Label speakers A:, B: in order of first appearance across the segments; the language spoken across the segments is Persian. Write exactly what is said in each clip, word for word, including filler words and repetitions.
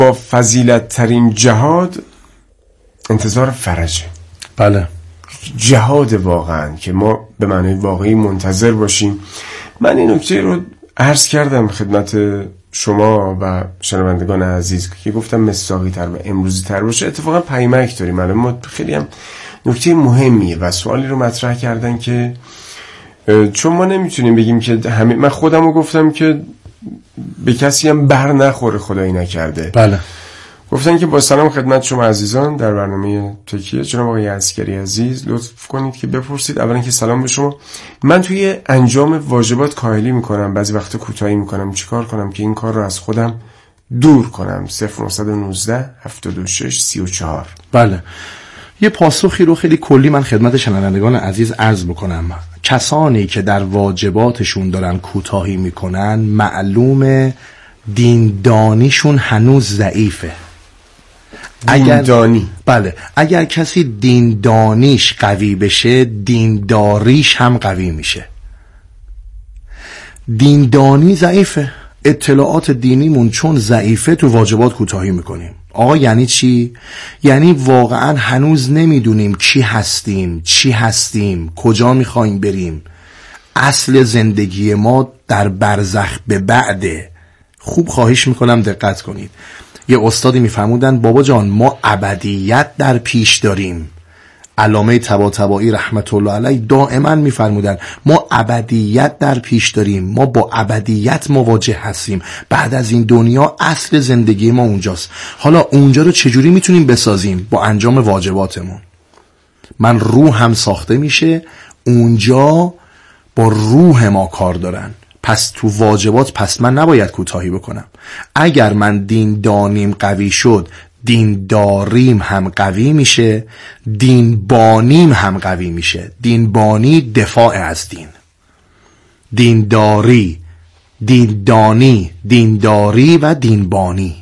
A: با فضیلت ترین جهاد انتظار فرجه.
B: بله،
A: جهاد واقعا که ما به معنی واقعی منتظر باشیم. من این نکته رو عرض کردم خدمت شما و شنوندگان عزیز که گفتم مصداقی تر و امروزی تر باشه. اتفاقا پیمک داریم الان ما. خیلی هم نکته مهمیه و سوالی رو مطرح کردن که چون ما نمیتونیم بگیم که همه، من خودم رو گفتم که به کسی هم بر نخوره خدایی نکرده.
B: بله.
A: گفتن که با سلام خدمت شما عزیزان در برنامه تکیه، جناب آقای عسکری عزیز لطف کنید که بپرسید. اولا که سلام به شما. من توی انجام واجبات کاهلی میکنم، بعضی وقت کوتاهی میکنم. چیکار کنم که این کار رو از خودم دور کنم؟ صفر نه یک نه هفتاد و شش سی و چهار.
B: بله، یه پاسخی رو خیلی کلی من خدمت شنوندگان عزیز عرض بکنم. کسانی که در واجباتشون دارن کوتاهی میکنن معلومه دیندانیشون هنوز ضعیفه.
A: دیندانی؟
B: بله، اگر کسی دیندانیش قوی بشه دینداریش هم قوی میشه. دیندانی ضعیفه، اطلاعات دینیمون چون ضعیفه تو واجبات کوتاهی میکنیم. آقا یعنی چی؟ یعنی واقعا هنوز نمیدونیم کی هستیم، چی هستیم، کجا میخوایم بریم، اصل زندگی ما در برزخ به بعده. خوب خواهش میکنم دقت کنید. یه استادی میفرمودن بابا جان ما ابدیت در پیش داریم. علامه طباطبایی رحمت الله علیه دائما میفرمودن ما ابدیت در پیش داریم، ما با ابدیت مواجه هستیم. بعد از این دنیا اصل زندگی ما اونجاست. حالا اونجا رو چجوری میتونیم بسازیم؟ با انجام واجباتمون. من روح هم ساخته میشه، اونجا با روح ما کار دارن. پس تو واجبات پس من نباید کوتاهی بکنم. اگر من دین دانیم قوی شد، دین داریم هم قوی میشه، دین بانیم هم قوی میشه. دین بانی دفاع از دین، دین داری، دین دانی، دین داری و دین بانی.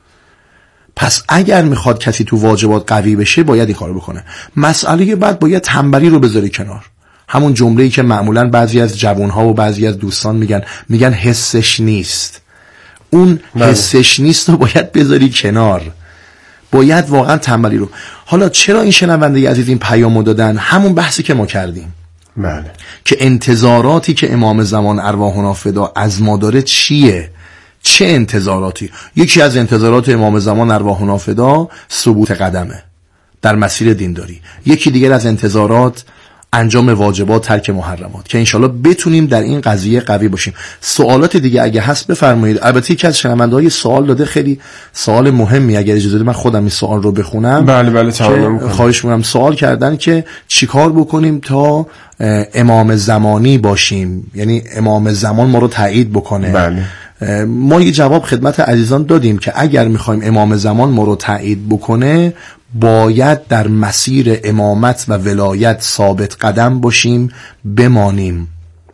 B: پس اگر میخواد کسی تو واجبات قوی بشه باید این کارو بکنه. مسئله بعد باید تنبلی رو بذاری کنار. همون جمله‌ای که معمولاً بعضی از جوانها و بعضی از دوستان میگن میگن حسش نیست. اون بله. حسش نیست رو باید بذاری کنار. باید واقعا تنبلی رو. حالا چرا این شنونده عزیز این پیامو دادن؟ همون بحثی که ما کردیم.
A: بله.
B: که انتظاراتی که امام زمان ارواحنا فدا از ما داره چیه؟ چه انتظاراتی؟ یکی از انتظارات امام زمان ارواحنا فدا ثبوت قدمه در مسیر دینداری. یکی دیگر از انتظارات انجام واجبات، ترک محرمات، که انشالله بتونیم در این قضیه قوی باشیم. سوالات دیگه اگه هست بفرمایید. البته یکی از شنونده‌های سوال داده، خیلی سوال مهمی، اگر اجازه بدید من خودم این سوال رو بخونم.
A: بله بله تمام می‌کنم.
B: خواهش می‌کنم. سوال کردن که چیکار بکنیم تا امام زمانی باشیم، یعنی امام زمان ما رو تایید بکنه.
A: بله.
B: ما یه جواب خدمت عزیزان دادیم که اگر می‌خوایم امام زمان ما رو تایید بکنه باید در مسیر امامت و ولایت ثابت قدم باشیم، بمانیم.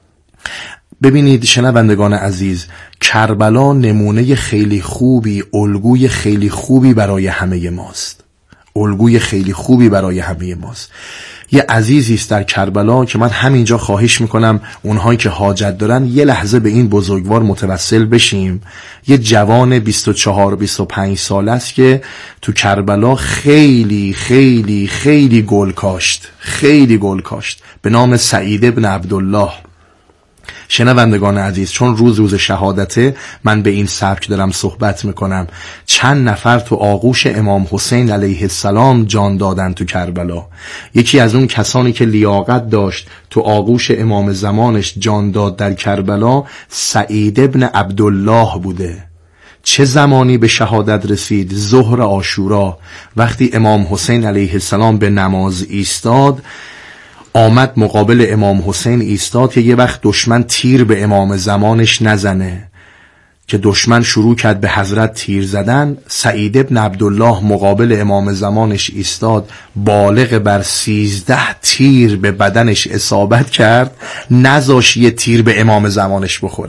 B: ببینید شنوندگان عزیز، کربلا نمونه خیلی خوبی، الگوی خیلی خوبی برای همه ماست. الگوی خیلی خوبی برای همه ماست. یه عزیزی است در کربلا که من همینجا خواهش میکنم اونهایی که حاجت دارن یه لحظه به این بزرگوار متوسل بشیم. یه جوان بیست و چهار بیست و پنج ساله است که تو کربلا خیلی خیلی خیلی گل کاشت، خیلی گل کاشت، به نام سعید ابن عبدالله. شنوندگان عزیز، چون روز روز شهادته من به این سبک دارم صحبت میکنم. چند نفر تو آغوش امام حسین علیه السلام جان دادن تو کربلا. یکی از اون کسانی که لیاقت داشت تو آغوش امام زمانش جان داد در کربلا سعید ابن عبدالله بوده. چه زمانی به شهادت رسید؟ ظهر عاشورا، وقتی امام حسین علیه السلام به نماز ایستاد، آمد مقابل امام حسین ایستاد که یه وقت دشمن تیر به امام زمانش نزنه، که دشمن شروع کرد به حضرت تیر زدن. سعید ابن عبدالله مقابل امام زمانش ایستاد، بالغ بر سیزده تیر به بدنش اصابت کرد، نذاش یه تیر به امام زمانش بخوره.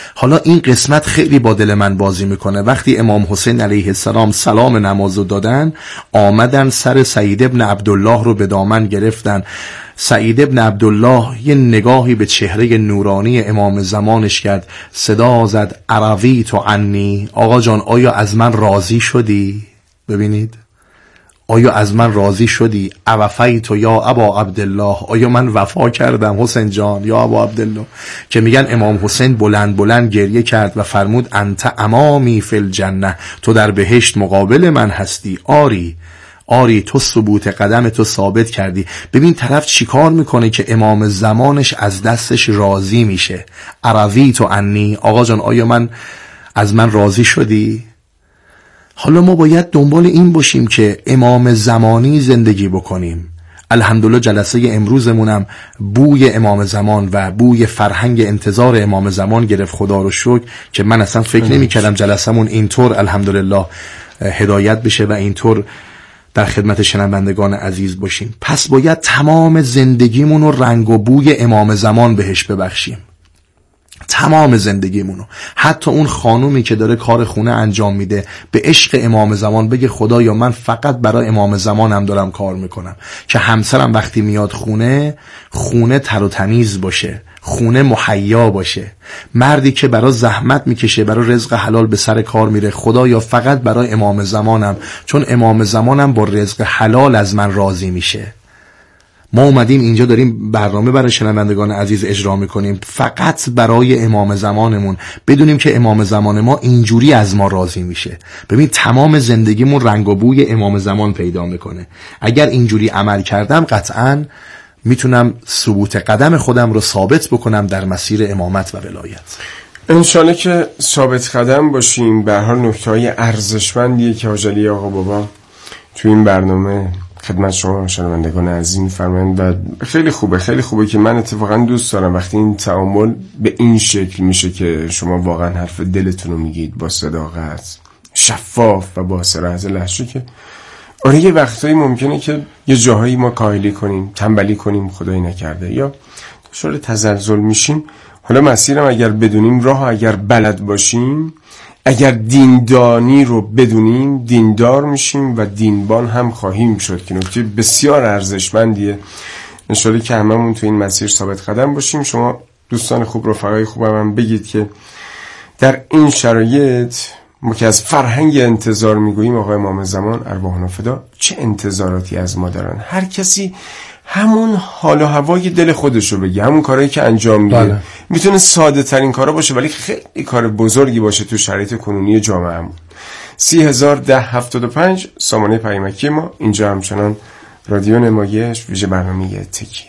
B: حالا این قسمت خیلی با دل من بازی میکنه. وقتی امام حسین علیه السلام سلام نمازو دادن، آمدن سر سعید ابن عبدالله رو به دامن گرفتن. سعید ابن عبدالله یه نگاهی به چهره نورانی امام زمانش کرد، صدا زد عربی تو عنی، آقا جان آیا از من راضی شدی؟ ببینید، آیا از من راضی شدی؟ اوفیت یا ابا عبدالله، آیا من وفا کردم حسین جان یا ابا عبدالله؟ که میگن امام حسین بلند بلند گریه کرد و فرمود انت امامی فی الجنه، تو در بهشت مقابل من هستی. آری آری تو ثبوت قدم تو ثابت کردی. ببین طرف چیکار میکنه که امام زمانش از دستش راضی میشه. عربی تو عنی، آقا جان آیا من از من راضی شدی؟ حالا ما باید دنبال این باشیم که امام زمانی زندگی بکنیم. الحمدلله جلسه امروزمونم بوی امام زمان و بوی فرهنگ انتظار امام زمان گرفت، خدا رو شکر، که من اصلا فکر نمی کردم جلسمون اینطور الحمدلله هدایت بشه و اینطور در خدمت شنوندگان عزیز باشیم. پس باید تمام زندگیمون رو رنگ و بوی امام زمان بهش ببخشیم، تمام زندگیمونو. حتی اون خانومی که داره کار خونه انجام میده به عشق امام زمان بگه خدایا من فقط برای امام زمانم دارم کار میکنم، که همسرم وقتی میاد خونه، خونه تر و تمیز باشه، خونه مهیا باشه. مردی که برای زحمت میکشه، برای رزق حلال به سر کار میره، خدایا فقط برای امام زمانم، چون امام زمانم با رزق حلال از من راضی میشه. ما اومدیم اینجا داریم برنامه برای شنوندگان عزیز اجرا میکنیم فقط برای امام زمانمون، بدونیم که امام زمان ما اینجوری از ما راضی میشه. ببین تمام زندگیمون رنگ و بوی امام زمان پیدا میکنه. اگر اینجوری عمل کردم قطعاً میتونم ثبوت قدم خودم رو ثابت بکنم در مسیر امامت و ولایت.
A: انشالله که ثابت قدم باشیم. به هر حال نکته‌های ارزشمندیه که حاج علی آقا بابا تو این برنامه خدمت شما شنوندگان عزیز می‌فرمایند و خیلی خوبه، خیلی خوبه که من اتفاقا دوست دارم وقتی این تعامل به این شکل میشه که شما واقعا حرف دلتون رو میگید با صداقت، شفاف و با صراحت لهجه. که آره یه وقتایی ممکنه که یه جاهایی ما کاهلی کنیم، تنبلی کنیم، خدایی نکرده، یا دچار تزلزل میشیم. حالا مسیرم اگر بدونیم، راه اگر بلد باشیم، اگر دیندانی رو بدونیم، دیندار میشیم و دینبان هم خواهیم شد، که نکته بسیار ارزشمندیه. انشالله که هممون تو این مسیر ثابت قدم باشیم. شما دوستان خوب، رفقای خوبم هم بگید که در این شرایط ما که از فرهنگ انتظار میگوییم، آقای امام زمان ارواحنا فدا چه انتظاراتی از ما دارن. هر کسی همون حال و هوای دل خودشو بگه، همون کارهایی که انجام میده. بله. میتونه ساده ترین کارا باشه ولی خیلی کار بزرگی باشه تو شرایط کنونی جامعهمون. سی هزار ده هفتاد و پنج سامانه پیامکی ما. اینجا همچنان رادیو نمایش، ویژه برنامه تکیه.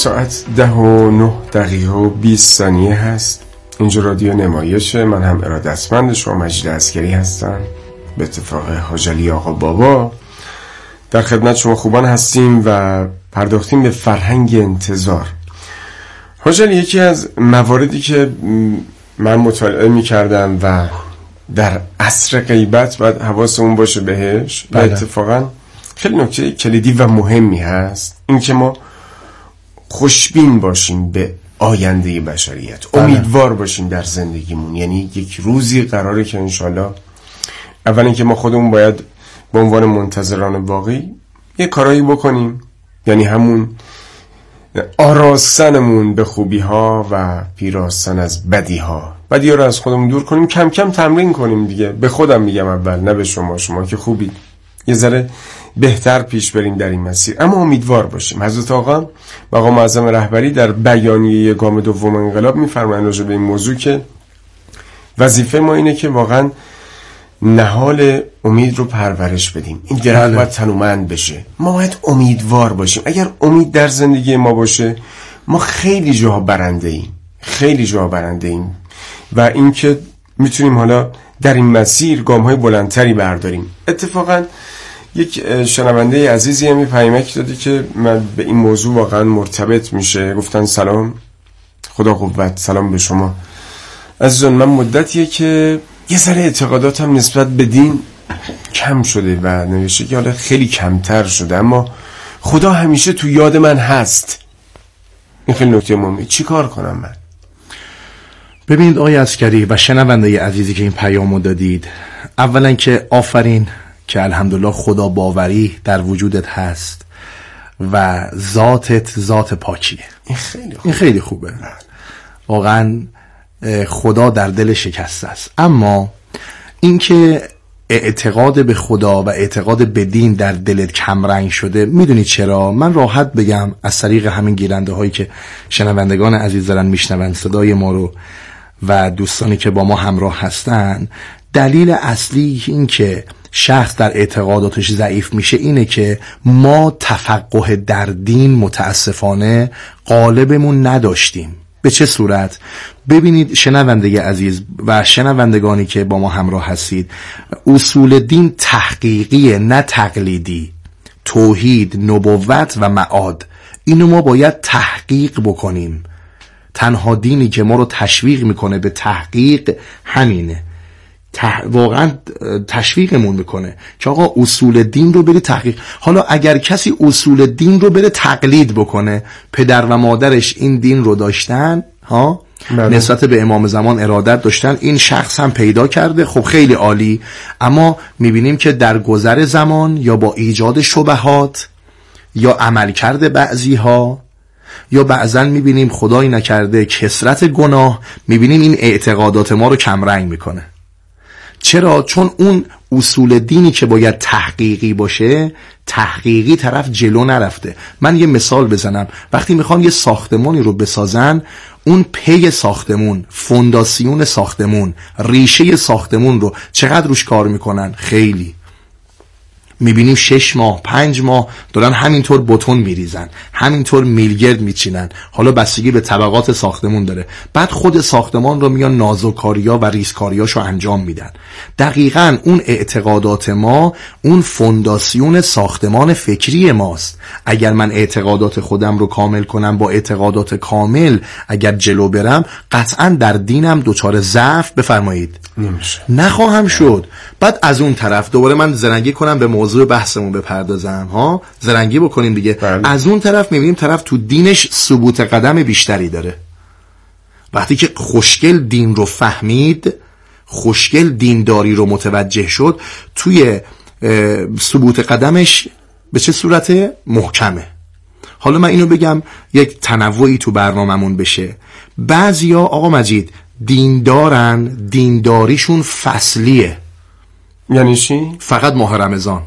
A: ساعت ده و نه دقیقه و بیست ثانیه هست. اینجا رادیو نمایشه. من هم ارادتمند شما مجید عسگری هستم. به اتفاق حاج علی آقا بابا در خدمت شما خوبان هستیم و پرداختیم به فرهنگ انتظار. حاج علی، یکی از مواردی که من مطالعه می کردم و در عصر غیبت باید حواسمون باشه بهش و اتفاقا خیلی نکته کلیدی و مهمی هست، این که ما خوشبین باشیم به آینده بشریت، امیدوار باشیم در زندگیمون. یعنی یک روزی قراره که انشالله اولا که ما خودمون باید به عنوان منتظران باقی یه کارایی بکنیم، یعنی همون آراستنمون به خوبی ها و پیراستن از بدی ها، بدی ها رو از خودمون دور کنیم، کم کم تمرین کنیم دیگه. به خودم میگم اول، نه به شما، شما که خوبید، یه ذره بهتر پیش بریم در این مسیر، اما امیدوار باشیم. حضرت آقا و آقا معظم رهبری در بیانیه گام دوم انقلاب میفرمایند راجع به این موضوع که وظیفه ما اینه که واقعا نهال امید رو پرورش بدیم. این درخت باید تنومند بشه، ما باید امیدوار باشیم. اگر امید در زندگی ما باشه، ما خیلی جاها برنده ایم، خیلی جاها برنده ایم و این که میتونیم حالا در این مسیر گام‌های بلندتری برداریم. اتفاقا یک شنونده عزیزی همی پیامک دادی که من به این موضوع واقعا مرتبط میشه. گفتن سلام، خدا قوت، سلام به شما عزیزان. من مدتیه که یه ذره اعتقاداتم نسبت به دین کم شده و نوشته که حالا خیلی کمتر شده، اما خدا همیشه تو یاد من هست. این خیلی نکته مهمه. چی کار کنم من؟
B: ببینید آقای عسگری و شنونده عزیزی که این پیامو دادید، اولا که آفرین که الحمدلله خدا باوری در وجودت هست و ذاتت ذات پاکیه. این خیلی خوبه. این خیلی خوبه. واقعا خدا در دل شکسته است. اما اینکه اعتقاد به خدا و اعتقاد به دین در دلت کمرنگ شده، میدونید چرا؟ من راحت بگم از طریق همین گیرنده هایی که شنوندگان عزیز دارن میشنون صدای ما رو و دوستانی که با ما همراه هستن، دلیل اصلی این که شخص در اعتقاداتش ضعیف میشه اینه که ما تفقه در دین متاسفانه غالبمون نداشتیم. به چه صورت؟ ببینید شنونده عزیز و شنوندگانی که با ما همراه هستید، اصول دین تحقیقی نه تقلیدی، توحید، نبوت و معاد، اینو ما باید تحقیق بکنیم. تنها دینی که ما رو تشویق میکنه به تحقیق همینه. تح... واقعا تشویقمون میکنه که آقا اصول دین رو بری تحقیق. حالا اگر کسی اصول دین رو بره تقلید بکنه، پدر و مادرش این دین رو داشتن ها، نسبت به امام زمان ارادت داشتن، این شخص هم پیدا کرده، خب خیلی عالی. اما میبینیم که در گذر زمان یا با ایجاد شبهات یا عملکرد بعضی ها یا بعضا میبینیم خدای نکرده کثرت گناه، میبینیم این اعتقادات ما رو کمرنگ میکنه. چرا؟ چون اون اصول دینی که باید تحقیقی باشه، تحقیقی طرف جلو نرفته. من یه مثال بزنم. وقتی میخوان یه ساختمانی رو بسازن، اون پی ساختمون، فونداسیون ساختمون، ریشه ساختمون رو چقدر روش کار میکنن؟ خیلی. میبینیم شش ماه پنج ماه دارن همینطور بتون میریزن، همینطور میلگرد میچینن. حالا بستگی به طبقات ساختمون داره. بعد خود ساختمان رو میان نازوکاریا و ریزکاریاشو انجام میدن. دقیقاً اون اعتقادات ما، اون فونداسیون ساختمان فکری ماست. اگر من اعتقادات خودم رو کامل کنم، با اعتقادات کامل اگر جلو برم، قطعاً در دینم دوچار ضعف بفرمایید نمیشه، نخواهم شد. بعد از اون طرف دوباره من زرنگی کنم به موضوع بحثمون بپردازم ها، زرنگی بکنیم دیگه. بله. از اون طرف میبینیم طرف تو دینش ثبوت قدم بیشتری داره. وقتی که خوشگل دین رو فهمید، خوشگل دینداری رو متوجه شد، توی ثبوت قدمش به چه صورته؟ محکمه. حالا من اینو بگم یک تنوعی تو برنامه‌مون بشه. بعضیا آقا مجید دیندارن، دینداریشون فصلیه.
A: یعنی چی؟
B: فقط ماه رمضان،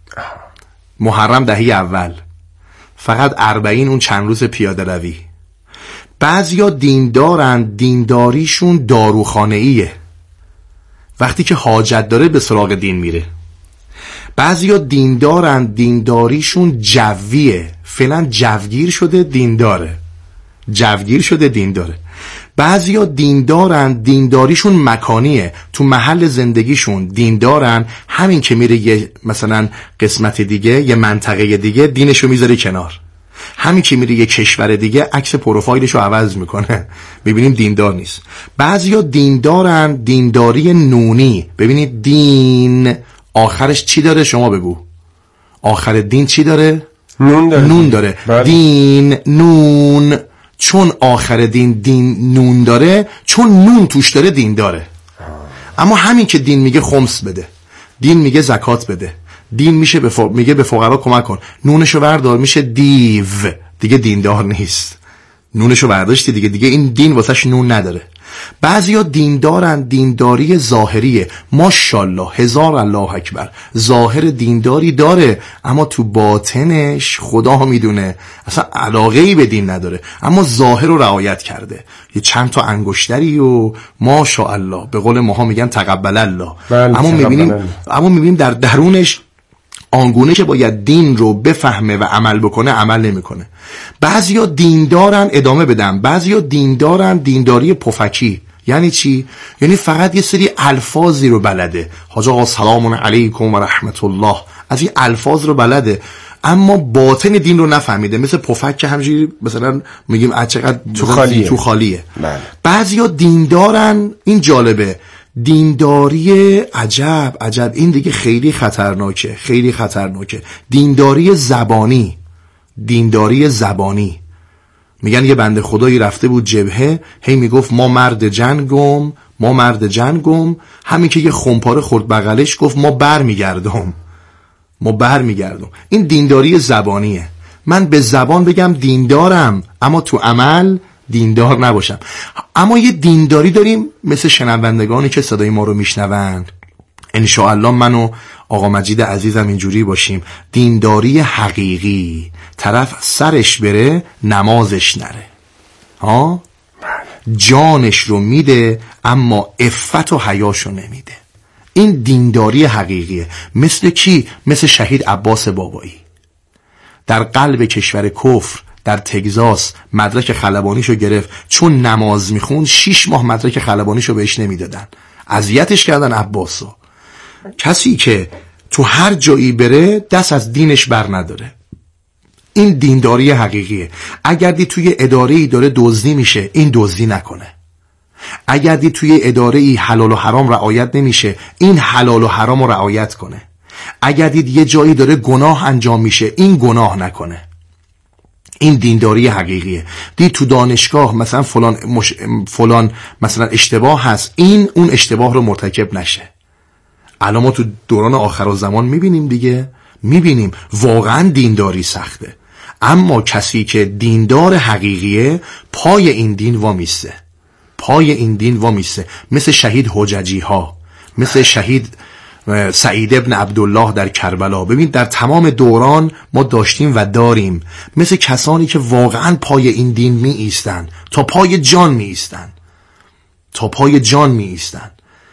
B: محرم دهی اول، فقط اربعین اون چند روز پیاده روی. بعضیا دیندارن، دینداریشون داروخانه‌ایه، وقتی که حاجت داره به سراغ دین میره. بعضیا دیندارن، دینداریشون جویه، فعلا جوگیر شده دینداره. جوگیر شده دین داره. بعضیا دیندارن، دینداریشون مکانیه، تو محل زندگیشون دیندارن، همین که میره یه مثلا قسمت دیگه، یه منطقه دیگه، دینشو میذاره کنار. همین که میره یه کشور دیگه عکس پروفایلشو عوض میکنه، ببینیم دیندار نیست. بعضیا دیندارن، دینداری نونی. ببینید دین آخرش چی داره؟ شما بگو آخر دین چی داره؟
A: نون داره.
B: نون داره. دین نون. چون آخر دین دین نون داره، چون نون توش داره دین داره. اما همین که دین میگه خمس بده، دین میگه زکات بده، دین میشه به فق... میگه به فقرا کمک کن، نونشو بردار میشه دیو، دیگه دیندار نیست. نونشو برداشتی دیگه، دیگه این دین واسش نون نداره. بعضیا دیندارن، دینداری ظاهریه، ماشاءالله هزار الله اکبر، ظاهر دینداری داره اما تو باطنش خدا میدونه اصلا علاقه‌ای به دین نداره، اما ظاهر رو رعایت کرده، یه چند تا انگشتری و ماشاءالله به قول ماها میگن تقبل الله. اما میبینیم اما میبینیم در درونش آنگونه که باید دین رو بفهمه و عمل بکنه عمل نمیکنه. بعضیا دیندارن، ادامه بدم، بعضیا دیندارن دینداری پفکی. یعنی چی؟ یعنی فقط یه سری الفاظی رو بلده، حاج آقا سلام علیکم و رحمت الله، از این الفاظ رو بلده اما باطن دین رو نفهمیده، مثل پفک که همجوری مثلا میگیم چقدر
A: تو خالیه,
B: تو خالیه.
A: بله.
B: بعضیا دیندارن، این جالبه، دینداری عجب عجب، این دیگه خیلی خطرناکه، خیلی خطرناکه. دینداری زبانی، دینداری زبانی. میگن یه بنده خدایی رفته بود جبهه، هی میگفت ما مرد جنگم، ما مرد جنگم، همین که یه خمپاره خورد بغلش گفت ما بر میگردم، ما بر میگردم. این دینداری زبانیه. من به زبان بگم دیندارم اما تو عمل دیندار نباشم. اما یه دینداری داریم مثل شنوندگانی که صدای ما رو میشنوند، انشاءالله من و آقا مجید عزیزم اینجوری باشیم، دینداری حقیقی، طرف سرش بره نمازش نره، ها جانش رو میده اما عفت و حیاشو نمیده. این دینداری حقیقیه. مثل کی؟ مثل شهید عباس بابایی در قلب کشور کفر در تگزاس مدرک خلبانیشو گرفت، چون نماز میخوند شیش ماه مدرک خلبانیشو بهش نمیدادن، اذیتش کردن عباسو. کسی که تو هر جایی بره دست از دینش بر نداره، این دینداری حقیقیه. اگر دی توی اداره‌ای داره دزدی میشه، این دزدی نکنه. اگر دی توی اداره‌ای حلال و حرام رعایت نمیشه، این حلال و حرام رو رعایت کنه. اگر دید یه جایی داره گناه انجام میشه، این گناه نکنه. این دینداری حقیقیه. دید تو دانشگاه مثلا فلان مش... فلان مثلا اشتباه هست، این اون اشتباه رو مرتکب نشه. الان ما تو دوران آخر الزمان میبینیم دیگه، میبینیم واقعا دینداری سخته، اما کسی که دیندار حقیقیه پای این دین وامیسته، پای این دین وامیسته، مثل شهید حججی ها، مثل شهید سعید ابن عبدالله در کربلا. ببین در تمام دوران ما داشتیم و داریم مثل کسانی که واقعا پای این دین می ایستن، تا پای جان می ایستن، تا پای جان می ایستن.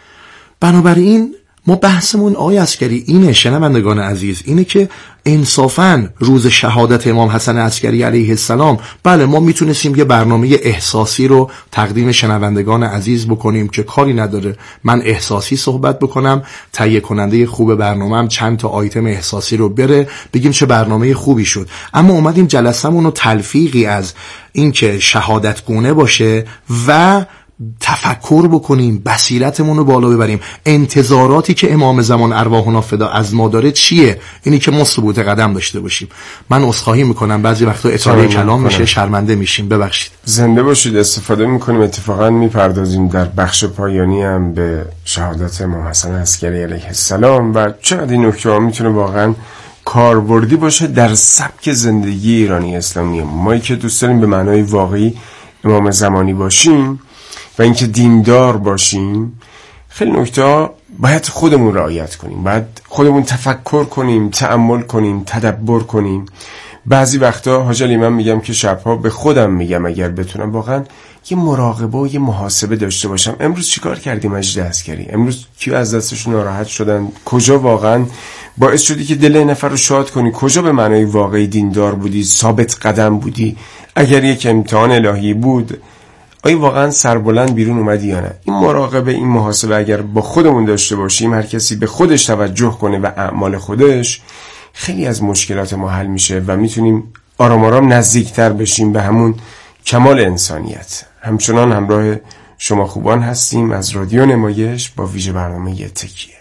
B: بنابراین ما بحثمون آقای عسکری اینه، شنوندگان عزیز، اینه که انصافاً روز شهادت امام حسن عسکری علیه السلام، بله ما میتونستیم یه برنامه احساسی رو تقدیم شنوندگان عزیز بکنیم که کاری نداره، من احساسی صحبت بکنم، تهیه کننده خوب برنامه‌ام چند تا آیتم احساسی رو بره، بگیم چه برنامه خوبی شد. اما اومدیم جلسمون رو تلفیقی از این که شهادت گونه باشه و تفکر بکنیم، بصیرتمون رو بالا ببریم. انتظاراتی که امام زمان ارواحنا فدا از ما داره چیه؟ اینی که ما ثبوت قدم داشته باشیم. من عذرخواهی میکنم بعضی وقتا اطاله کلام میشه، شرمنده میشیم، ببخشید.
A: زنده باشید. استفاده میکنیم، اتفاقا میپردازیم در بخش پایانی هم به شهادت امام حسن عسکری علیه السلام و چقدر این نکته ها میتونه واقعا کاربردی باشه در سبک زندگی ایرانی اسلامی. ما که دوست داریم به معنای واقعی امام زمانی باشیم و اینکه دیندار باشیم، خیلی نکته باید خودمون رعایت کنیم، باید خودمون تفکر کنیم، تأمل کنیم، تدبر کنیم. بعضی وقتا حاج علی من میگم که شبها به خودم میگم اگر بتونم واقعا یه مراقبه و یه محاسبه داشته باشم. امروز چیکار کردیم مجید عسکری؟ امروز کی از دستشون ناراحت شدن؟ کجا واقعا باعث شدی که دل نفر رو شاد کنی؟ کجا به معنای واقعی دیندار بودی، ثابت قدم بودی؟ اگر یک امتحان الهی بود آیا واقعا سربلند بیرون اومدی یا نه؟ این مراقبه، این محاسبه اگر با خودمون داشته باشیم، هر کسی به خودش توجه کنه و اعمال خودش، خیلی از مشکلات ما حل میشه و میتونیم آرام آرام نزدیکتر بشیم به همون کمال انسانیت. همچنان همراه شما خوبان هستیم از رادیو نمایش با ویژه برنامه یه تکیه.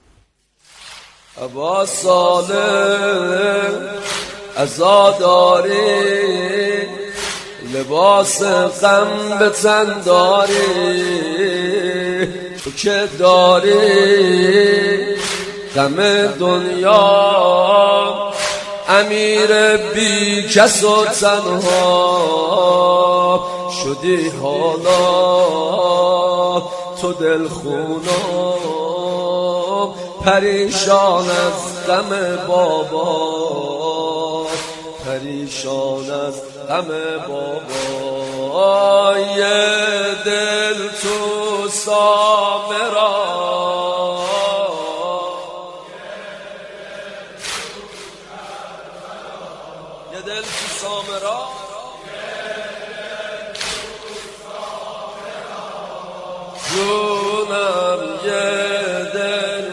C: ابا صالح عزاداری لباس غم به تن داری، تو که داری غم دنیا، امیر بی کس و تنها شدی حالا تو دل خونم، پریشان از غم بابا، پریشان از غم بابا، یه دل تو سامرا، یه دل تو سامرا، جونم یه دل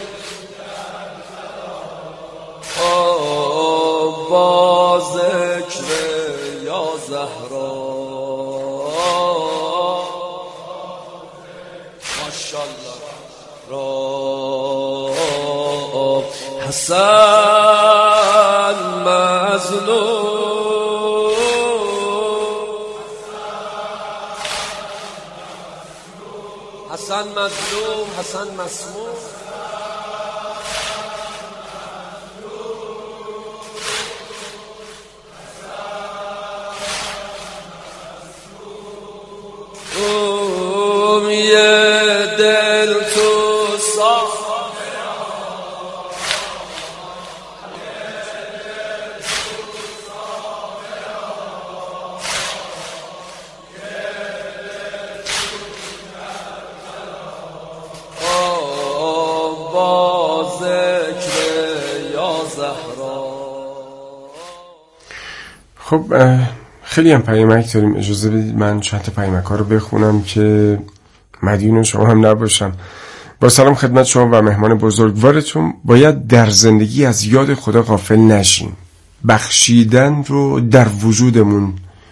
C: با ذکر یا زهرا، ماشاءالله را حسن مظلوم، حسن مظلوم، حسن مسموم، اوم یه دل تو سامرا، با ذکر یا زهرا.
A: خب خیلی هم پیامک داریم، اجازه بدید من چند تا پیامک ها رو بخونم که مدیون شما هم نباشم. با سلام خدمت شما و مهمان بزرگوارتون. باید در زندگی از یاد خدا غافل نشیم، بخشیدن رو در وجودمون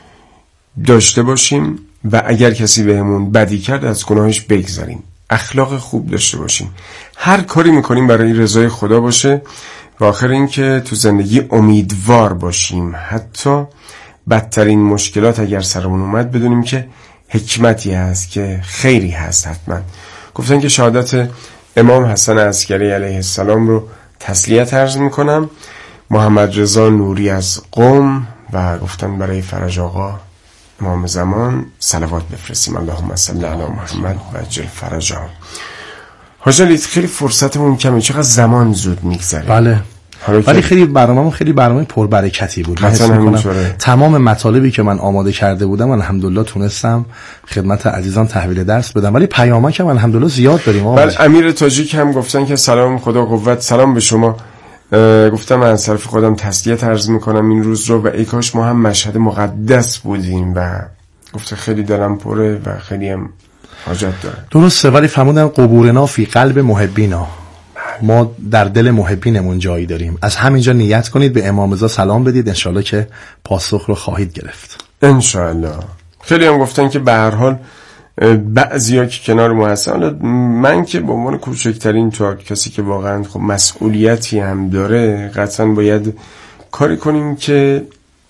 A: داشته باشیم و اگر کسی بهمون بدی کرد از گناهش بگذاریم، اخلاق خوب داشته باشیم، هر کاری میکنیم برای رضای خدا باشه و آخر این که تو زندگی امیدوار باشیم، حتی بدترین مشکلات اگر سرمون اومد بدونیم که حکمتی هست، که خیری هست حتما. گفتن که شهادت امام حسن عسکری علیه السلام رو تسلیت عرض میکنم. محمد رضا نوری از قم و گفتن برای فرج آقا امام زمان صلوات بفرستیم، اللهم صل علی محمد و عجل فرجه. حاجی خیلی فرصتمون کمه، چقدر زمان زود میگذره.
B: بله ولی خیلی برنامه‌مون خیلی برنامه پربرکتی بود. من تمام مطالبی که من آماده کرده بودم الحمدلله تونستم خدمت عزیزان تحویل درس بدم، ولی پیامک هم الحمدلله زیاد داریم.
A: بله امیر تاجیک هم گفتن که سلام، خدا قوت، سلام به شما. گفتم من از طرف خودم تسلیت عرض میکنم این روز رو و ای کاش ما هم مشهد مقدس بودیم و گفته خیلی دلم پره و خیلی هم حاجت داره.
B: درسته ولی فرمودن قبورنا فی قلب محبینا، ما در دل محبینمون جایی داریم. از همینجا نیت کنید به امام رضا سلام بدید، انشالله که پاسخ رو خواهید گرفت
A: انشالله. خیلی هم گفتن که به هر حال بعضیا که کنار ما هستن، من که به عنوان کوچکترین تو کسی که واقعا خب مسئولیتی هم داره، قطعا باید کاری کنیم که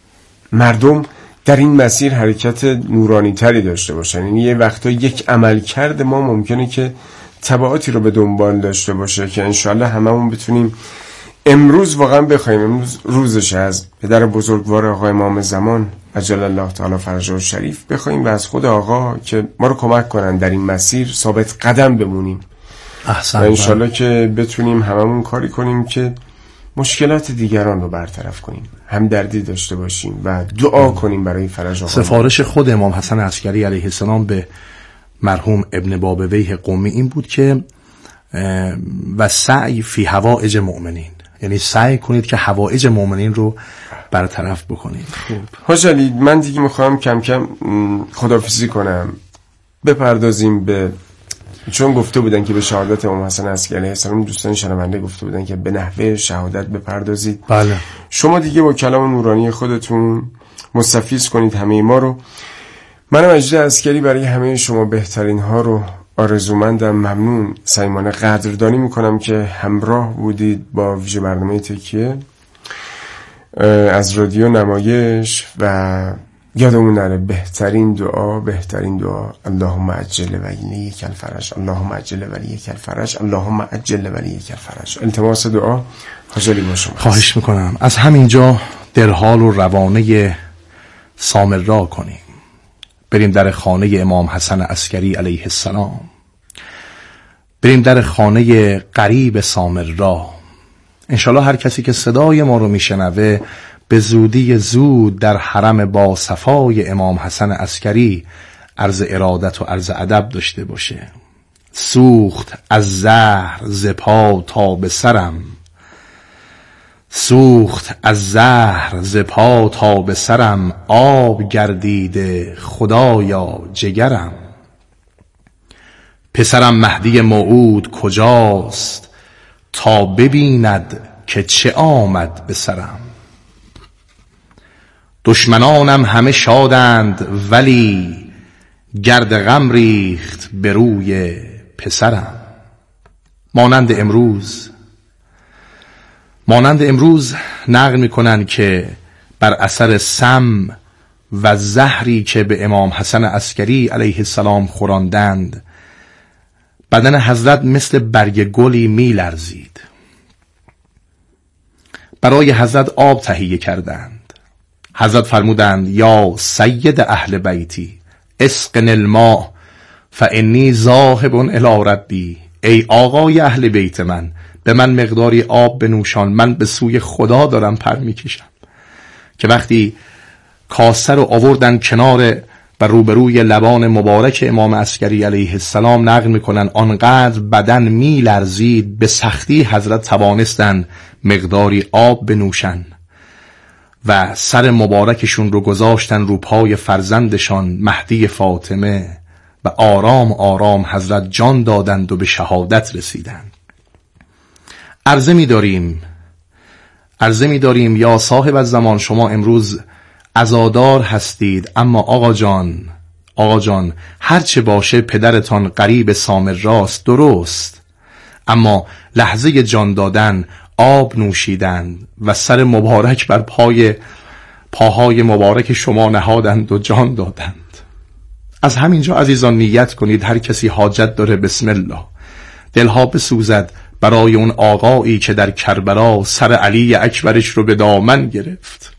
A: مردم در این مسیر حرکت نورانی تری داشته باشن. یعنی یه وقتا یک عمل کرد ما ممکنه که تبعاتی رو به دنبال داشته باشه که انشالله هممون بتونیم امروز واقعا بخوایم، امروز روزش از پدر بزرگوار آقا امام زمان عجل الله تعالی فرجه شریف بخوایم و از خود آقا که ما رو کمک کنن در این مسیر ثابت قدم بمونیم.
B: احسن.
A: و انشالله که بتونیم هممون کاری کنیم که مشکلات دیگران رو برطرف کنیم، همدردی داشته باشیم و دعا کنیم برای فرج آقا.
B: سفارش خود امام حسن عسکری علیه السلام به مرحوم ابن بابویه قمی این بود که و سعی فی حوائج مؤمنین، یعنی سعی کنید که حوائج مؤمنین رو برطرف بکنیم.
A: خوب حاج علی، من دیگه میخوام کم کم خداحافظی کنم، بپردازیم به، چون گفته بودن که به شهادت امام حسن عسکری علیه السلام، دوستان شنونده گفته بودن که به نحوه شهادت بپردازید.
B: بله. شما
A: دیگه با کلام نورانی خودتون مستفیض کنید همه ما رو. منم اجری عسکری برای همه شما بهترین ها رو آرزومندم. ممنون، صمیمانه قدردانی میکنم که همراه بودید با ویژه برنامه تکیه از رادیو نمایش و یادمون نره بهترین دعا بهترین دعا اللهم عجل ولیک الفرج، اللهم عجل ولیک الفرج، اللهم عجل ولیک الفرج. التماس دعا حاج علی با شما.
B: خواهش میکنم. از همینجا در حال و روانه سامرا کنیم، بریم در خانه امام حسن عسکری علیه السلام، بریم در خانه قریب سامرا. انشالله هر کسی که صدای ما رو میشنوه به زودی زود در حرم با صفای امام حسن عسکری عرض ارادت و عرض ادب داشته باشه. سوخت از زهر ز پا تا به سرم، سوخت از زهر ز پا تا به سرم، آب گردیده خدایا جگرم. پسرم مهدی موعود کجاست، تا ببیند که چه آمد به سرم. دشمنانم همه شادند ولی، گرد غم ریخت به روی پسرم. مانند امروز مانند امروز نقل میکنن که بر اثر سم و زهری که به امام حسن عسکری علیه السلام خوراندند، بدن حضرت مثل برگ گلی می لرزید. برای حضرت آب تهیه کردند. حضرت فرمودند یا سید اهل بیتی اسقن الماء فانی ذاهب الی ربی، ای آقای اهل بیت من، به من مقداری آب بنوشان، من به سوی خدا دارم پر میکشم. که وقتی کاسه رو آوردن کنار و روبروی لبان مبارک امام عسکری علیه السلام، نقل میکنن آنقدر بدن میلرزید، به سختی حضرت توانستن مقداری آب بنوشن و سر مبارکشون رو گذاشتن رو پای فرزندشان مهدی فاطمه و آرام آرام حضرت جان دادند و به شهادت رسیدند. عرضه می داریم عرضه می داریم یا صاحب الزمان، شما امروز عزادار هستید، اما آقا جان آقا جان هرچه باشه پدرتان قریب سامراست، درست، اما لحظه جان دادن آب نوشیدند و سر مبارک بر پای پاهای مبارک شما نهادند و جان دادند. از همینجا عزیزان نیت کنید، هر کسی حاجت داره بسم الله، دلها بسوزد برای اون آقایی که در کربلا سر علی اکبرش رو به دامن گرفت.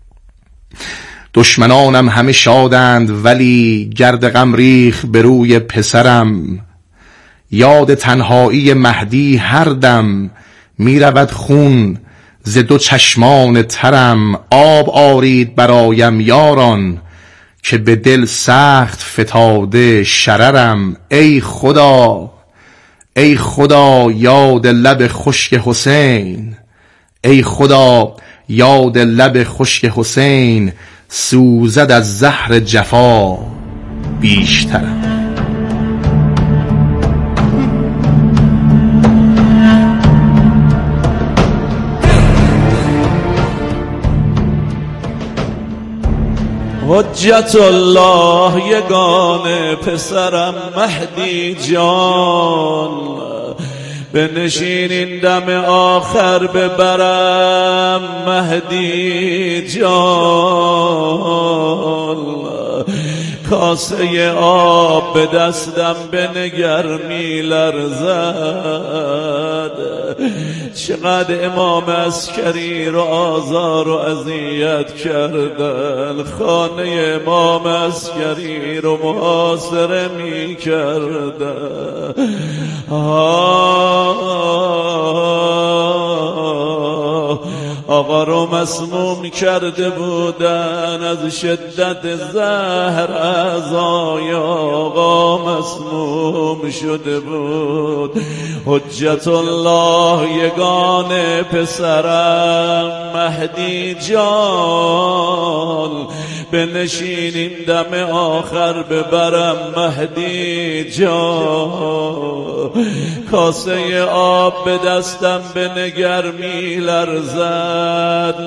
B: دشمنانم همه شادند ولی، گرد غم ریخ به روی پسرم. یاد تنهایی مهدی هر دم، می رود خون ز دو چشمان ترم. آب آرید برایم یاران، که به دل سخت فتاده شررم. ای خدا ای خدا یاد لب خشک حسین، ای خدا یاد لب خشک حسین. سوزد از زهر جفا بیشترم.
C: حجت الله یگانه پسرم مهدی جان، بنشین این دم آخر ببرم مهدی جان. کاسه آب به دستم بنگر می لرزد، چقدر امام عسکری رو آزار و اذیت کردن، خانه امام عسکری رو محاصره می کردن. آه آقا رو مسموم کرده بودن، از شدت زهر اعضای آقا مسموم شده بود. حجت الله یگانه پسرم مهدی جان، بنشینیم دم آخر ببرم مهدی جان. کاسه آب به دستم به نگر می لرزد،